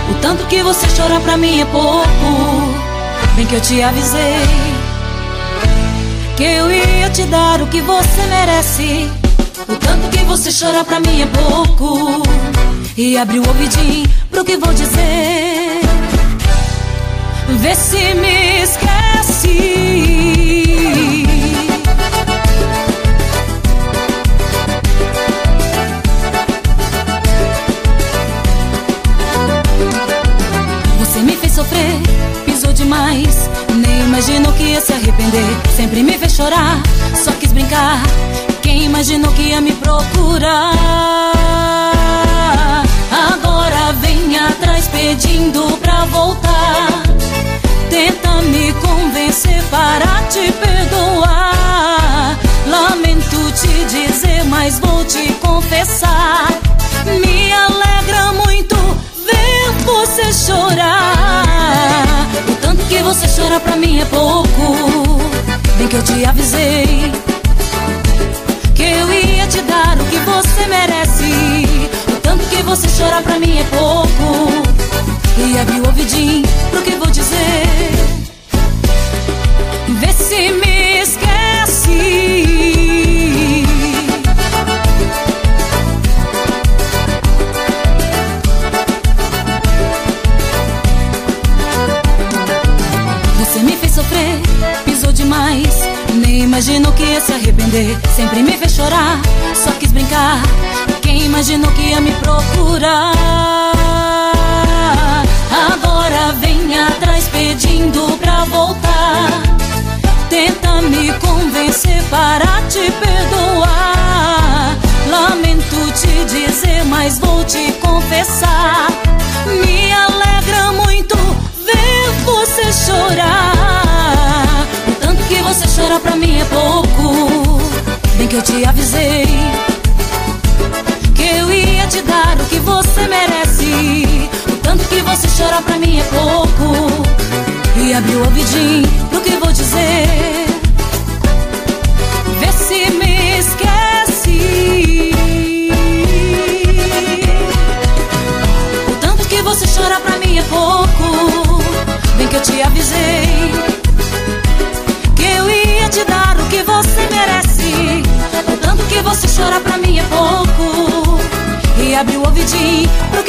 O tanto que você chora pra mim é pouco. Bem que eu te avisei que eu ia te dar o que você merece. O tanto que você chora pra mim é pouco. E abre o ouvidinho pro que vou dizer. Vê se me esquece. Você me fez sofrer, pisou demais, nem imaginou que ia se arrepender. Sempre me fez chorar, só quis brincar. Quem imaginou que ia me procurar? Agora vem atrás pedindo pra voltar. Tenta me convencer para te perdoar. Lamento te dizer, mas vou te confessar. Me alegra muito ver você chorar. O tanto que você chora pra mim é pouco. Bem que eu te avisei que eu ia te dar o que você merece. O tanto que você chora pra mim é pouco. E abre o ouvidinho pro que vou dizer. Vê se me esquece. Você me fez sofrer, pisou demais, nem imaginou que ia se arrepender. Sempre me fez chorar, só quis brincar. Quem imaginou que ia me procurar? Agora vem atrás pedindo pra voltar. Tenta me convencer para te perdoar. Lamento te dizer, mas vou te confessar. Me alegra muito ver você chorar. O tanto que você chora pra mim é pouco. Bem que eu te avisei que eu ia te dar o que você merece. O tanto que você chora pra mim é pouco. E abre o ouvidinho pro que vou dizer. Vê se me esquece. O tanto que você chora pra mim é pouco. Bem que eu te avisei que eu ia te dar o que você merece. O tanto que você chora pra mim é pouco. E abre o ouvidinho pro que